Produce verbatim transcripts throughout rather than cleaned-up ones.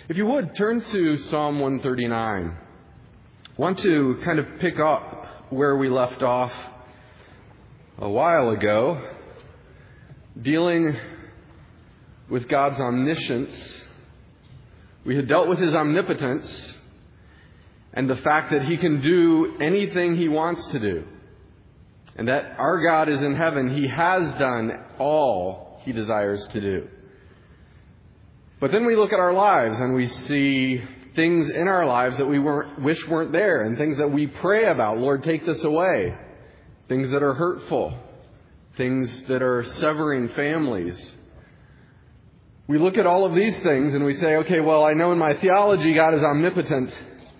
If you would, turn to Psalm one thirty-nine. I want to kind of pick up where we left off a while ago, dealing with God's omniscience. We had dealt with His omnipotence and the fact that He can do anything He wants to do. And that our God is in heaven. He has done all He desires to do. But then we look at our lives and we see things in our lives that we weren't, wish weren't there, and things that we pray about. Lord, take this away. Things that are hurtful. Things that are severing families. We look at all of these things and we say, okay, well, I know in my theology God is omnipotent.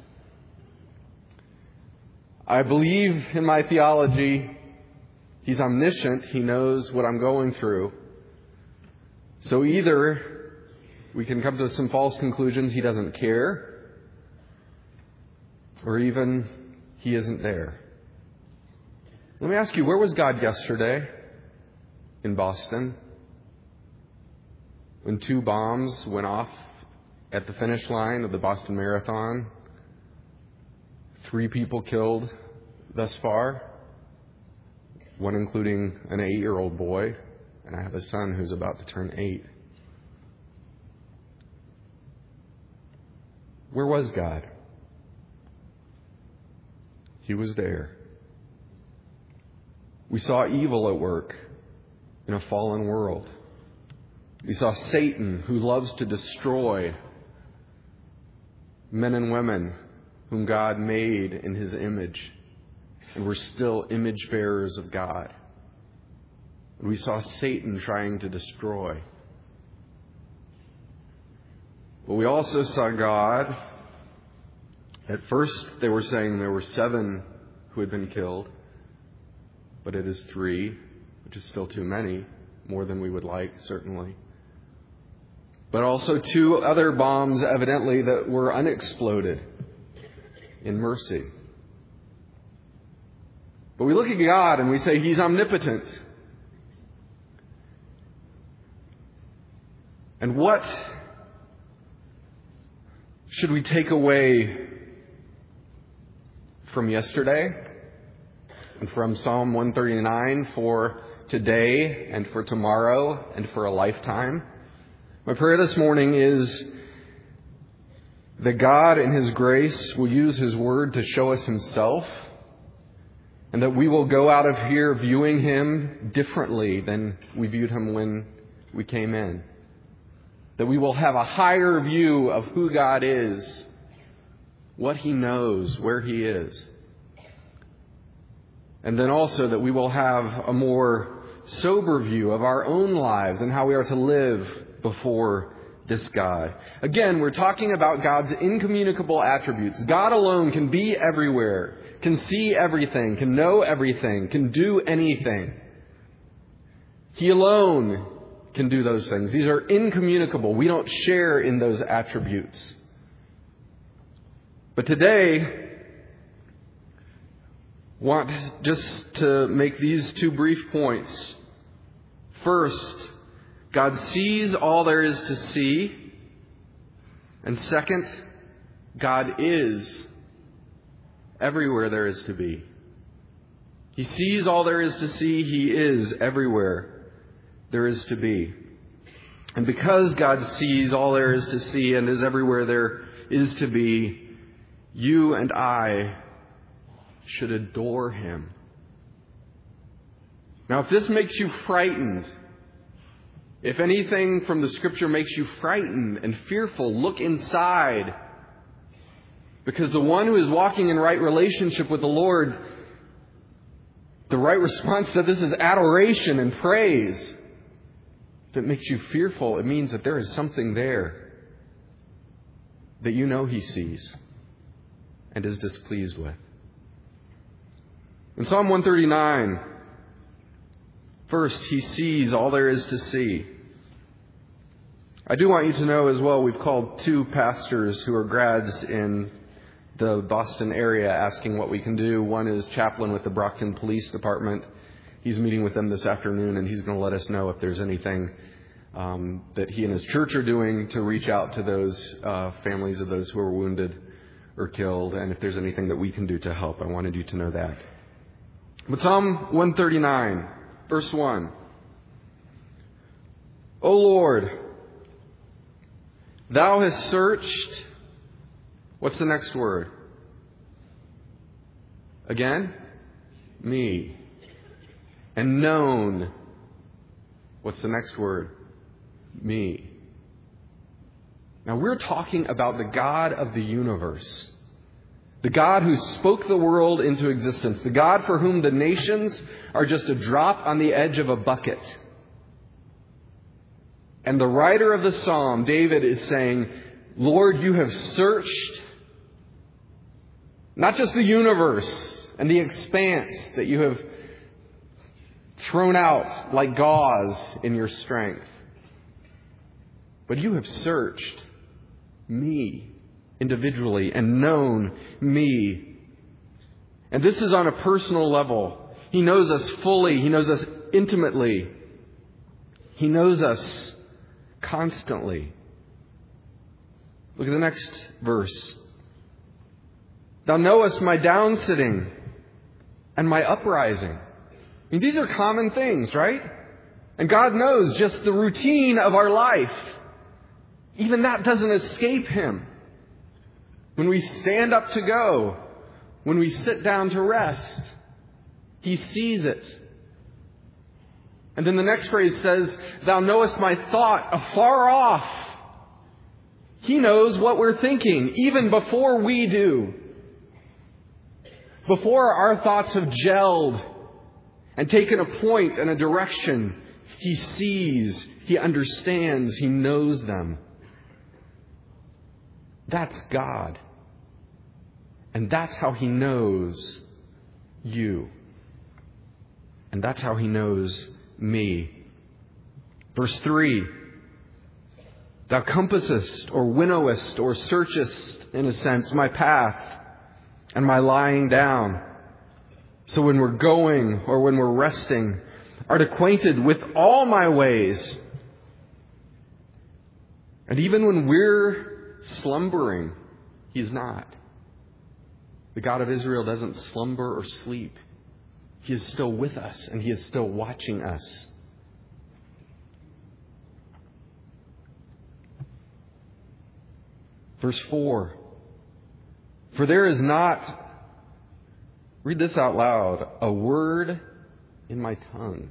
I believe in my theology He's omniscient. He knows what I'm going through. So either we can come to some false conclusions. He doesn't care. Or even He isn't there. Let me ask you, where was God yesterday in Boston? When two bombs went off at the finish line of the Boston Marathon. Three people killed thus far. One including an eight-year-old boy. And I have a son who's about to turn eight. Where was God? He was there. We saw evil at work in a fallen world. We saw Satan, who loves to destroy men and women whom God made in His image. And we're still image bearers of God. We saw Satan trying to destroy. But we also saw God. At first they were saying there were seven who had been killed. But it is three, which is still too many. More than we would like, certainly. But also two other bombs, evidently, that were unexploded in mercy. But we look at God and we say He's omnipotent. And what should we take away from yesterday and from Psalm one thirty-nine for today and for tomorrow and for a lifetime? My prayer this morning is that God in His grace will use His Word to show us Himself, and that we will go out of here viewing Him differently than we viewed Him when we came in. That we will have a higher view of who God is, what He knows, where He is. And then also that we will have a more sober view of our own lives and how we are to live before this God. Again, we're talking about God's incommunicable attributes. God alone can be everywhere, can see everything, can know everything, can do anything. He alone can do those things. These are incommunicable. We don't share in those attributes. But today, want just to make these two brief points. First, God sees all there is to see. And second, God is everywhere there is to be. He sees all there is to see. He is everywhere there is to be. And because God sees all there is to see and is everywhere there is to be, you and I should adore Him. Now, if this makes you frightened, if anything from the Scripture makes you frightened and fearful, look inside. Because the one who is walking in right relationship with the Lord, the right response to this is adoration and praise. If it makes you fearful, it means that there is something there that you know He sees and is displeased with. In Psalm one thirty-nine, first, He sees all there is to see. I do want you to know as well, we've called two pastors who are grads in the Boston area asking what we can do. One is chaplain with the Brockton Police Department. He's meeting with them this afternoon, and he's going to let us know if there's anything um, that he and his church are doing to reach out to those uh, families of those who are wounded or killed, and if there's anything that we can do to help. I wanted you to know that. But Psalm one thirty-nine, verse one. O Lord, Thou hast searched, what's the next word? Again? Me. And known, what's the next word? Me. Now we're talking about the God of the universe. The God who spoke the world into existence. The God for whom the nations are just a drop on the edge of a bucket. And the writer of the psalm, David, is saying, Lord, you have searched not just the universe and the expanse that you have thrown out like gauze in your strength, but you have searched me individually and known me. And this is on a personal level. He knows us fully. He knows us intimately. He knows us constantly. Look at the next verse. Thou knowest my downsitting and my uprising. I mean, these are common things, right? And God knows just the routine of our life. Even that doesn't escape Him. When we stand up to go, when we sit down to rest, He sees it. And then the next phrase says, Thou knowest my thought afar off. He knows what we're thinking, even before we do. Before our thoughts have gelled and taken a point and a direction, He sees, He understands, He knows them. That's God. And that's how He knows you. And that's how He knows me. Verse three. Thou compassest or winnowest or searchest, in a sense, my path and my lying down. So when we're going or when we're resting, art acquainted with all my ways. And even when we're slumbering, He's not. The God of Israel doesn't slumber or sleep. He is still with us and He is still watching us. Verse four. For there is not, read this out loud, a word in my tongue.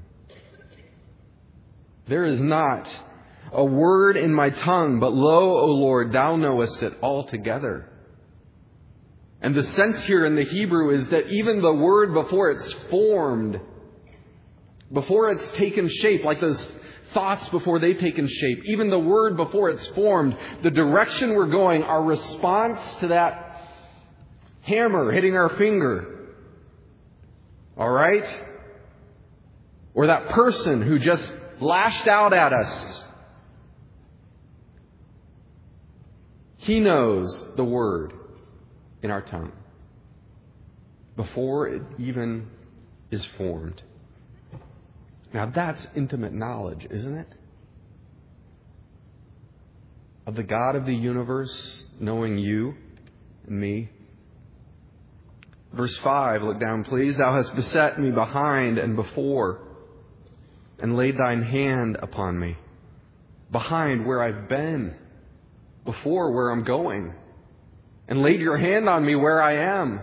There is not a word in my tongue, but lo, O Lord, Thou knowest it altogether. And the sense here in the Hebrew is that even the word before it's formed, before it's taken shape, like those thoughts before they've taken shape, even the word before it's formed, the direction we're going, our response to that hammer hitting our finger, all right? Or that person who just lashed out at us. He knows the word in our tongue before it even is formed. Now that's intimate knowledge, isn't it? Of the God of the universe knowing you and me. Verse five, look down please. Thou hast beset me behind and before, and laid Thine hand upon me. Behind where I've been, before where I'm going, and laid Your hand on me where I am.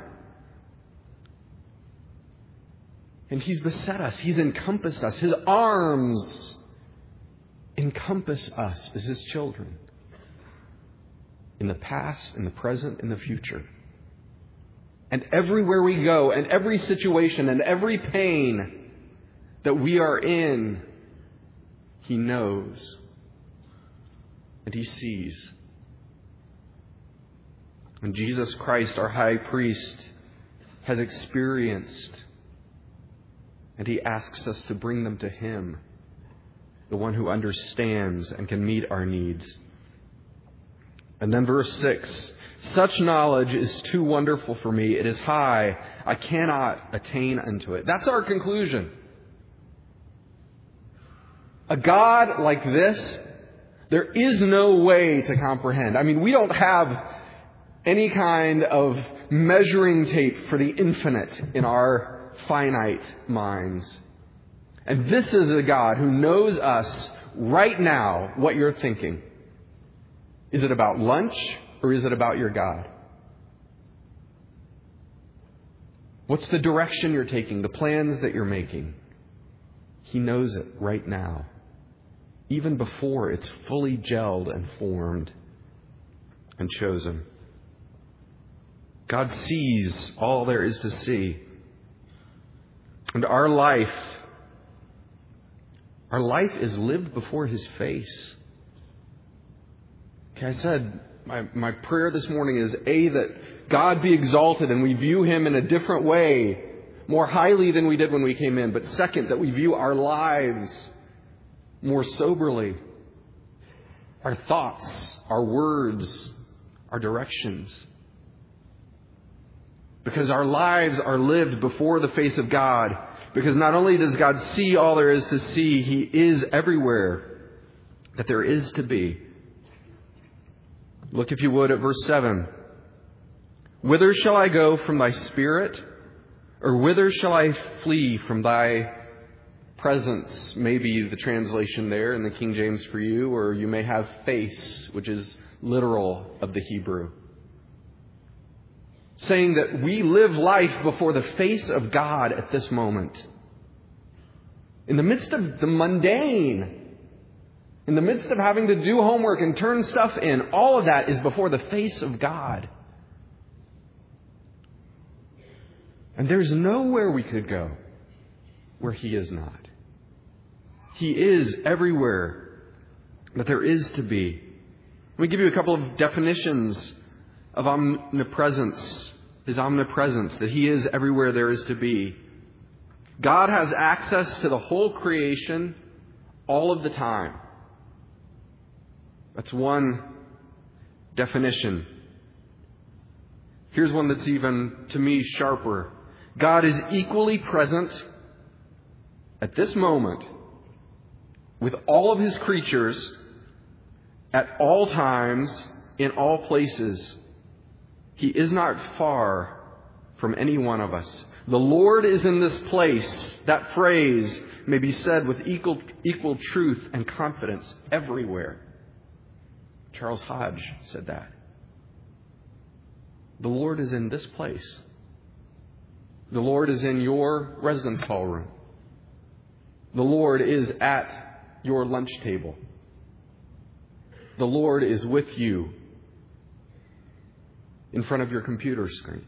And He's beset us. He's encompassed us. His arms encompass us as His children. In the past, in the present, in the future. And everywhere we go, and every situation, and every pain that we are in, He knows. And He sees. And Jesus Christ, our high priest, has experienced, and He asks us to bring them to Him, the one who understands and can meet our needs. And then verse six, such knowledge is too wonderful for me. It is high. I cannot attain unto it. That's our conclusion. A God like this, there is no way to comprehend. I mean, we don't have any kind of measuring tape for the infinite in our finite minds. And this is a God who knows us right now what you're thinking. Is it about lunch or is it about your God? What's the direction you're taking, the plans that you're making? He knows it right now, even before it's fully gelled and formed and chosen. God sees all there is to see. And our life, our life is lived before His face. Okay, I said, my, my prayer this morning is, A, that God be exalted and we view Him in a different way, more highly than we did when we came in. But second, that we view our lives more soberly. Our thoughts, our words, our directions. Because our lives are lived before the face of God. Because not only does God see all there is to see, He is everywhere that there is to be. Look, if you would, at verse seven. Whither shall I go from thy spirit? Or whither shall I flee from thy presence? Maybe the translation there in the King James for you, or you may have face, which is literal of the Hebrew. Saying that we live life before the face of God at this moment. In the midst of the mundane, in the midst of having to do homework and turn stuff in, all of that is before the face of God. And there's nowhere we could go where He is not. He is everywhere that there is to be. Let me give you a couple of definitions of omnipresence, His omnipresence, that He is everywhere there is to be. God has access to the whole creation all of the time. That's one definition. Here's one that's even, to me, sharper. God is equally present at this moment with all of His creatures at all times, in all places. He is not far from any one of us. The Lord is in this place. That phrase may be said with equal, equal truth and confidence everywhere. Charles Hodge said that. The Lord is in this place. The Lord is in your residence hall room. The Lord is at your lunch table. The Lord is with you in front of your computer screen.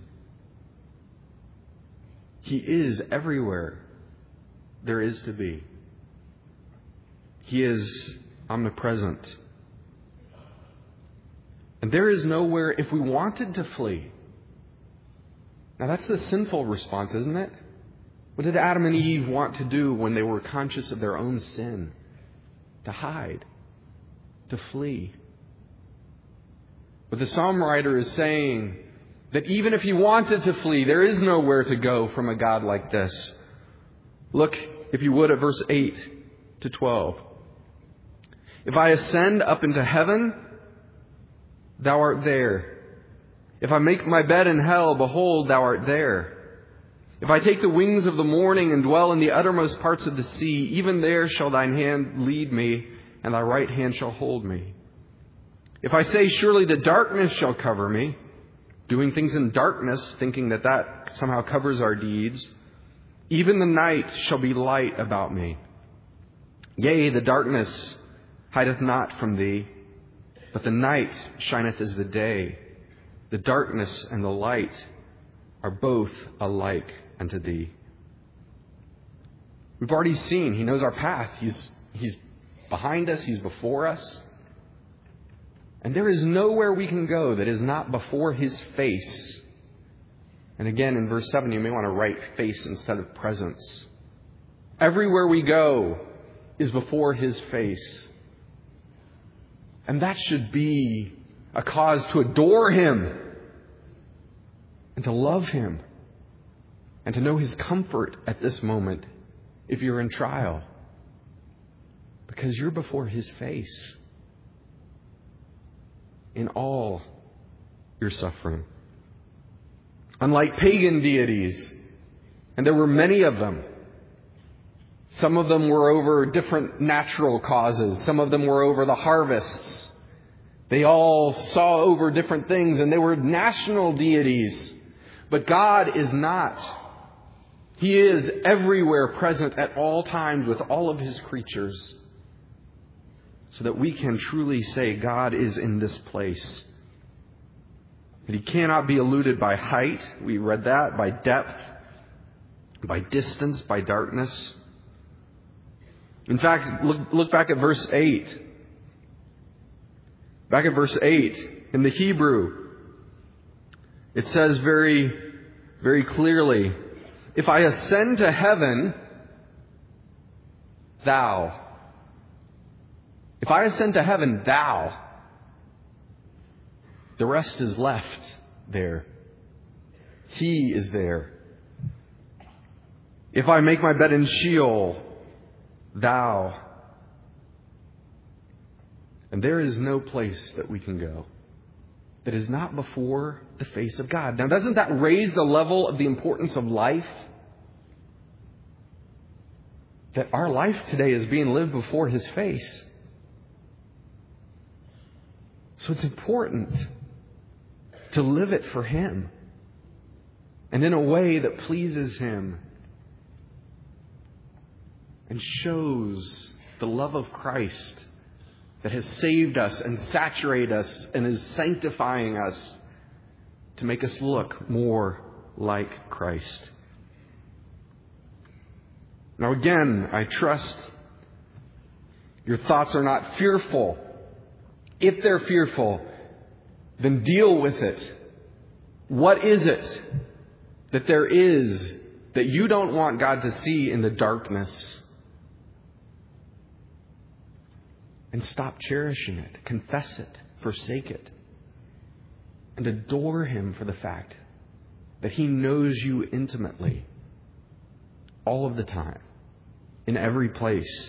He is everywhere there is to be. He is omnipresent. And there is nowhere, if we wanted to flee. Now that's the sinful response, isn't it? What did Adam and Eve want to do when they were conscious of their own sin? To hide. To flee. But the psalm writer is saying that even if you wanted to flee, there is nowhere to go from a God like this. Look, if you would, at verse eight to twelve. If I ascend up into heaven, thou art there. If I make my bed in hell, behold, thou art there. If I take the wings of the morning and dwell in the uttermost parts of the sea, even there shall thine hand lead me, and thy right hand shall hold me. If I say, surely the darkness shall cover me, doing things in darkness, thinking that that somehow covers our deeds, even the night shall be light about me. Yea, the darkness hideth not from thee, but the night shineth as the day. The darkness and the light are both alike unto thee. We've already seen, He knows our path. He's, he's behind us. He's before us. And there is nowhere we can go that is not before His face. And again, in verse seven, you may want to write face instead of presence. Everywhere we go is before His face. And that should be a cause to adore Him and to love Him and to know His comfort at this moment if you're in trial. Because you're before His face in all your suffering. Unlike pagan deities, and there were many of them, some of them were over different natural causes. Some of them were over the harvests. They all saw over different things, and they were national deities. But God is not. He is everywhere present at all times with all of His creatures, so that we can truly say God is in this place. That He cannot be eluded by height. We read that. By depth. By distance. By darkness. In fact, look, look back at verse eight. Back at verse eight, in the Hebrew, it says very, very clearly, if I ascend to heaven, thou. If I ascend to heaven, thou. The rest is left there. He is there. If I make my bed in Sheol, thou. And there is no place that we can go that is not before the face of God. Now, doesn't that raise the level of the importance of life? That our life today is being lived before His face. So it's important to live it for Him and in a way that pleases Him and shows the love of Christ that has saved us and saturated us and is sanctifying us to make us look more like Christ. Now again, I trust your thoughts are not fearful. If they're fearful, then deal with it. What is it that there is that you don't want God to see in the darkness? And stop cherishing it. Confess it. Forsake it. And adore Him for the fact that He knows you intimately. All of the time. In every place.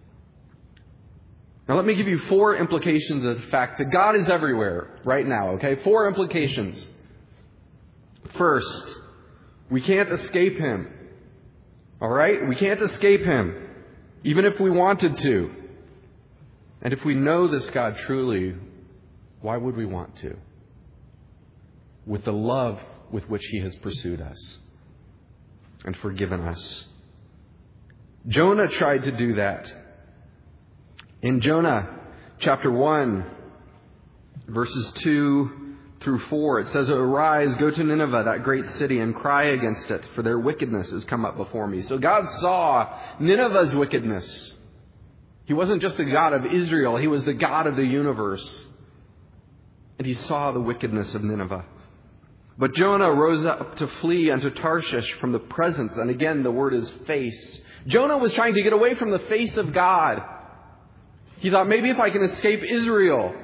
Now let me give you four implications of the fact that God is everywhere right now. Okay? Four implications. First, we can't escape Him. Alright? We can't escape Him. Even if we wanted to. And if we know this God truly, why would we want to? With the love with which He has pursued us and forgiven us. Jonah tried to do that. In Jonah chapter one, verses two through four, it says, "Arise, go to Nineveh, that great city, and cry against it, for their wickedness has come up before me." So God saw Nineveh's wickedness. He wasn't just the God of Israel, He was the God of the universe. And He saw the wickedness of Nineveh. But Jonah rose up to flee unto Tarshish from the presence. And again, the word is face. Jonah was trying to get away from the face of God. He thought, maybe if I can escape Israel,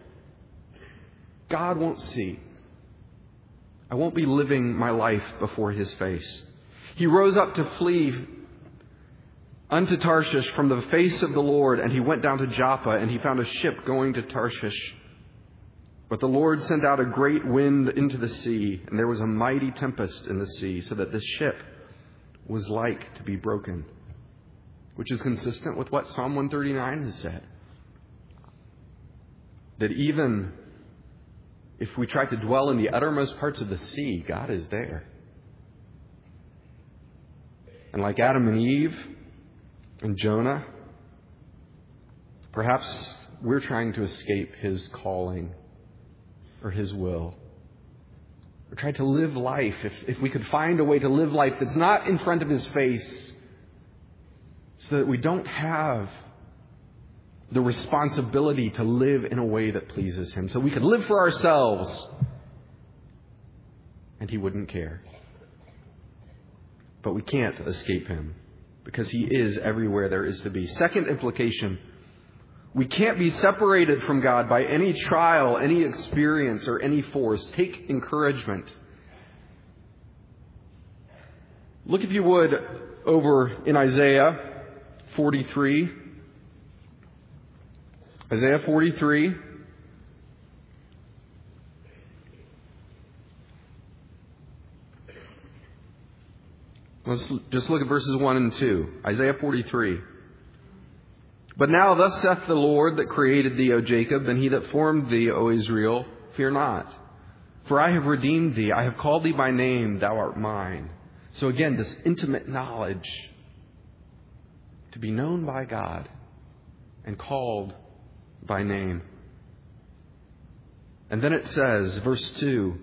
God won't see. I won't be living my life before His face. He rose up to flee unto Tarshish from the face of the Lord, and he went down to Joppa, and he found a ship going to Tarshish. But the Lord sent out a great wind into the sea, and there was a mighty tempest in the sea, so that the ship was like to be broken. Which is consistent with what Psalm one thirty-nine has said. That even if we try to dwell in the uttermost parts of the sea, God is there. And like Adam and Eve and Jonah, perhaps we're trying to escape His calling or His will. Or try to live life, if, if we could find a way to live life that's not in front of His face, so that we don't have the responsibility to live in a way that pleases Him. So we could live for ourselves, and He wouldn't care. But we can't escape Him, because He is everywhere there is to be. Second implication, we can't be separated from God by any trial, any experience, or any force. Take encouragement. Look, if you would, over in Isaiah forty-three. Isaiah forty-three. Let's just look at verses one and two. Isaiah forty-three. But now thus saith the Lord that created thee, O Jacob, and he that formed thee, O Israel, fear not. For I have redeemed thee. I have called thee by name. Thou art mine. So again, this intimate knowledge to be known by God and called by name. And then it says, verse two,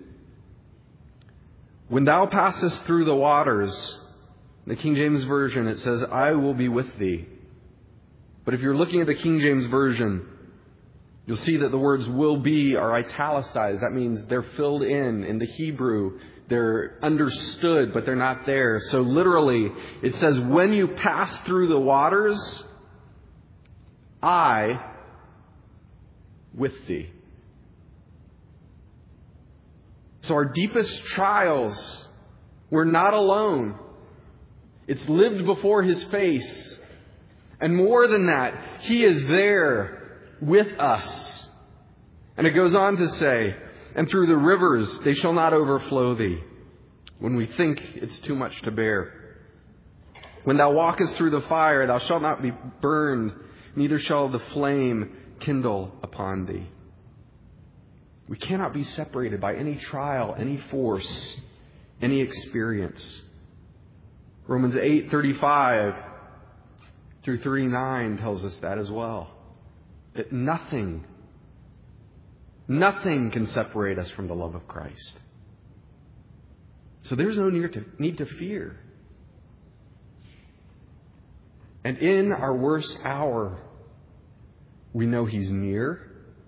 when thou passest through the waters, in the King James Version, it says, I will be with thee. But if you're looking at the King James Version, you'll see that the words will be are italicized. That means they're filled in. In the Hebrew, they're understood, but they're not there. So literally, it says, when you pass through the waters, I with thee. So our deepest trials, we're not alone. It's lived before His face. And more than that, He is there with us. And it goes on to say, and through the rivers they shall not overflow thee, when we think it's too much to bear. When thou walkest through the fire, thou shalt not be burned, neither shall the flame kindle upon thee. We cannot be separated by any trial, any force, any experience. Romans eight thirty-five through thirty-nine tells us that as well. That nothing, nothing can separate us from the love of Christ. So there's no need to fear. And in our worst hour, we know He's near.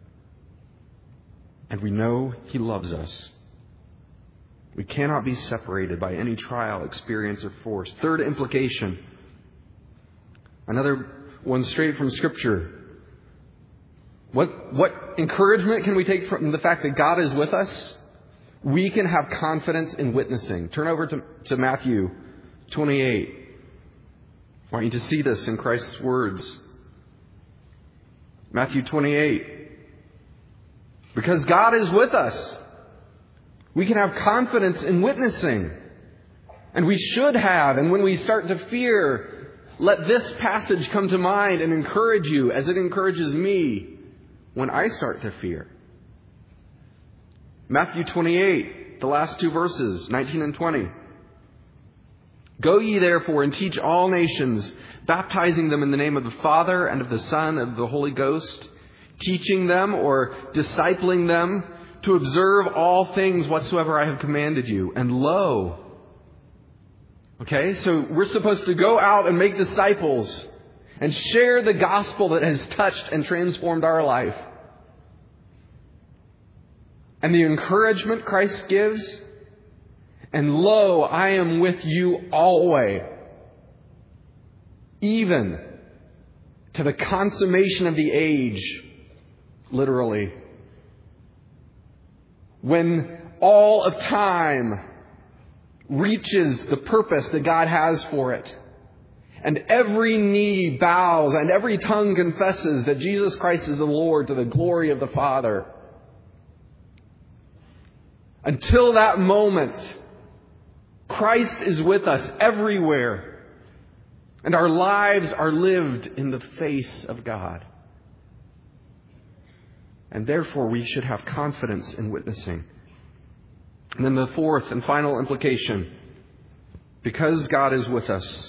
And we know He loves us. We cannot be separated by any trial, experience, or force. Third implication. Another one straight from Scripture. What, what encouragement can we take from the fact that God is with us? We can have confidence in witnessing. Turn over to, to Matthew twenty-eight. I want you to see this in Christ's words. Matthew twenty-eight. Because God is with us, we can have confidence in witnessing. And we should have. And when we start to fear, let this passage come to mind and encourage you as it encourages me when I start to fear. Matthew twenty-eight, the last two verses, nineteen and twenty. Go ye therefore and teach all nations, baptizing them in the name of the Father and of the Son and of the Holy Ghost, teaching them or discipling them to observe all things whatsoever I have commanded you. And lo, okay, so we're supposed to go out and make disciples and share the gospel that has touched and transformed our life. And the encouragement Christ gives, and lo, I am with you always, even to the consummation of the age, literally. When all of time reaches the purpose that God has for it, and every knee bows and every tongue confesses that Jesus Christ is the Lord to the glory of the Father. Until that moment, Christ is with us everywhere, and our lives are lived in the face of God. And therefore, we should have confidence in witnessing. And then the fourth and final implication, because God is with us,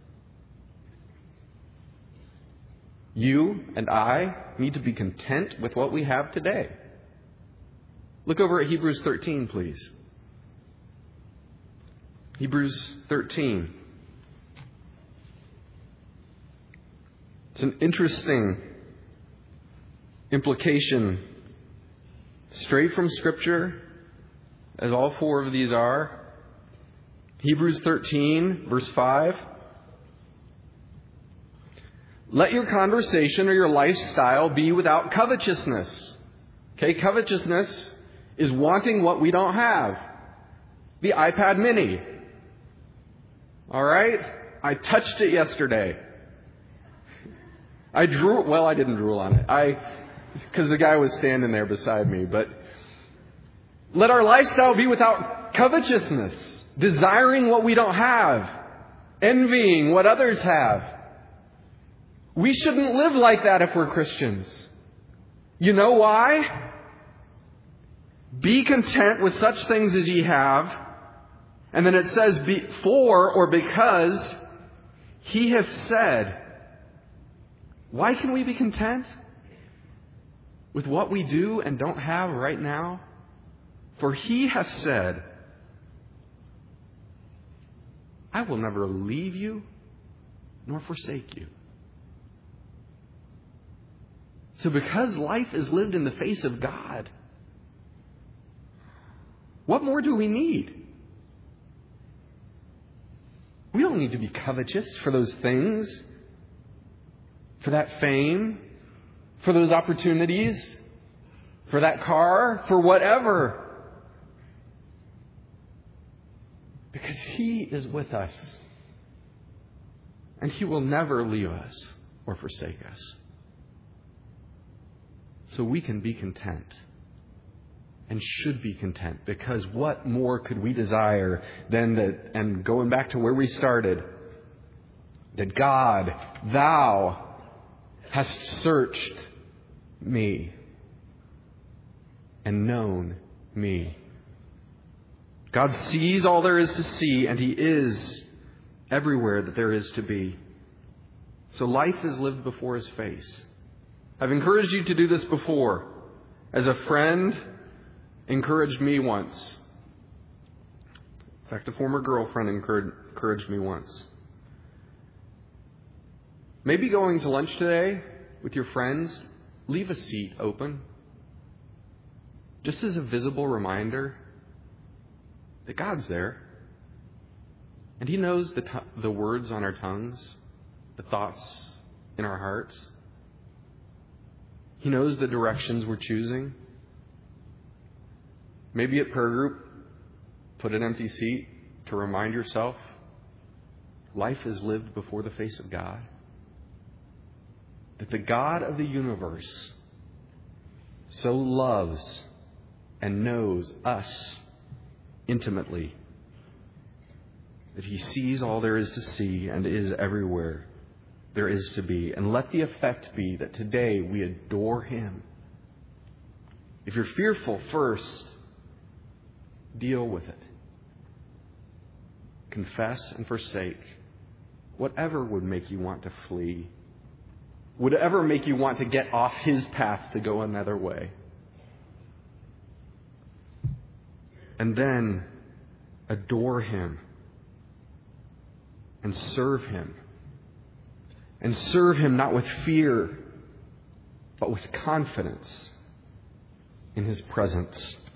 you and I need to be content with what we have today. Look over at Hebrews thirteen, please. Hebrews thirteen. It's an interesting implication, straight from Scripture, as all four of these are. Hebrews thirteen, verse five. Let your conversation or your lifestyle be without covetousness. Okay, covetousness is wanting what we don't have. The iPad mini. All right? I touched it yesterday. I drew, well, I didn't drool on it. I because the guy was standing there beside me. But let our lifestyle be without covetousness, desiring what we don't have, envying what others have. We shouldn't live like that if we're Christians. You know why? Be content with such things as ye have. And then it says, be, for or because He hath said. Why can we be content with what we do and don't have right now? For He hath said, I will never leave you nor forsake you. So because life is lived in the face of God, what more do we need? We don't need to be covetous for those things, for that fame, for those opportunities, for that car, for whatever. Because He is with us. And He will never leave us or forsake us. So we can be content. And should be content. Because what more could we desire than that, and going back to where we started, that God, Thou, hast searched me and known me. God sees all there is to see, and He is everywhere that there is to be. So life is lived before His face. I've encouraged you to do this before. As a friend encouraged me once. In fact, a former girlfriend encouraged me once. Maybe going to lunch today with your friends, leave a seat open. Just as a visible reminder that God's there. And He knows the, t- the words on our tongues, the thoughts in our hearts. He knows the directions we're choosing. Maybe at prayer group, put an empty seat to remind yourself life is lived before the face of God. That the God of the universe so loves and knows us intimately that He sees all there is to see and is everywhere there is to be. And let the effect be that today we adore Him. If you're fearful, first, deal with it. Confess and forsake whatever would make you want to flee. Would ever make you want to get off His path to go another way. And then adore Him and serve Him. And serve Him not with fear, but with confidence in His presence.